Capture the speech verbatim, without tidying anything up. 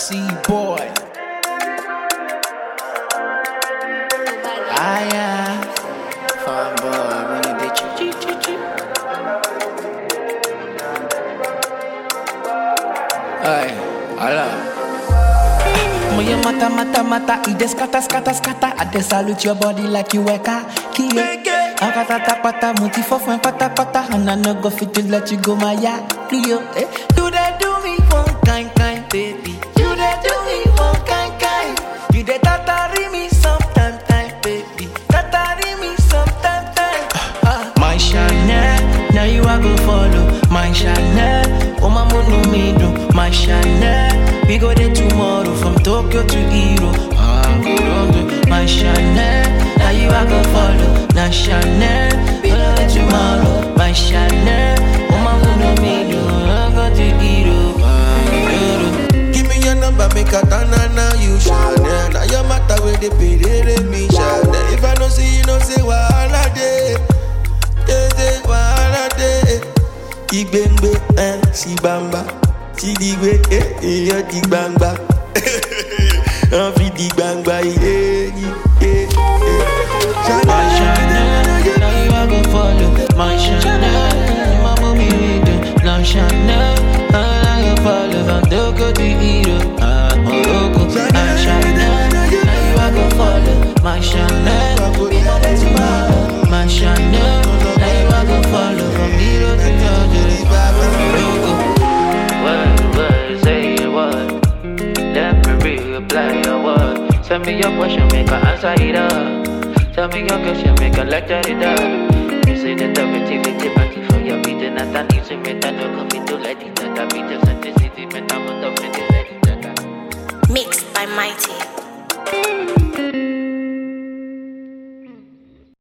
C boy. Ah yeah, fun boy, when you bitch. Ay, Allah. Moya mata mata mata, ide skata skata skata. I dey salute your body like you weka kiye. Akata tapata, muti fofun pata pata, and I no go fit to let you go my ya. Rio, eh? You dey do me one kind kind, baby. You dey do me one kind kind. You dey tatari me sometime time, baby. Tatari me sometime time. Ah, my Chanel, now you a go follow. My Chanel, oh my mono me do. My Chanel, we go there tomorrow from Tokyo to Hero. I'm going to my Chanel, now you a go follow. Now Chanel, we go there tomorrow. My Chanel, oh my mono me do. I'm going to Hero. Give me your number, make a turn and now you Chanel. Now your matter with the pay, they me Chanel. If I don't see you, don't say wahala day. They say wahala day. Igbengbe, eh, si bamba. Si digwe, eh, eh, yo dig bangba. On fit dig bangba, eh, eh, eh, eh. My Chanel, now you a go follow. My Chanel, my mommy with it. Now Chanel, now I go follow. From Tokyo to Hero, ah, Morocco. My Chanel, now you a go follow. My Chanel, we go there tomorrow. My Chanel, now you a go follow. From Hero to Morocco. What, what, say what? Let me reply your word. Send me your question, make a answer it up. Tell me your question, make a lecture it up. You say the activity, but for your meeting, and I need to make that no coffee to let it that I be the sensitivity, but I'm not the Mixed by Mighty.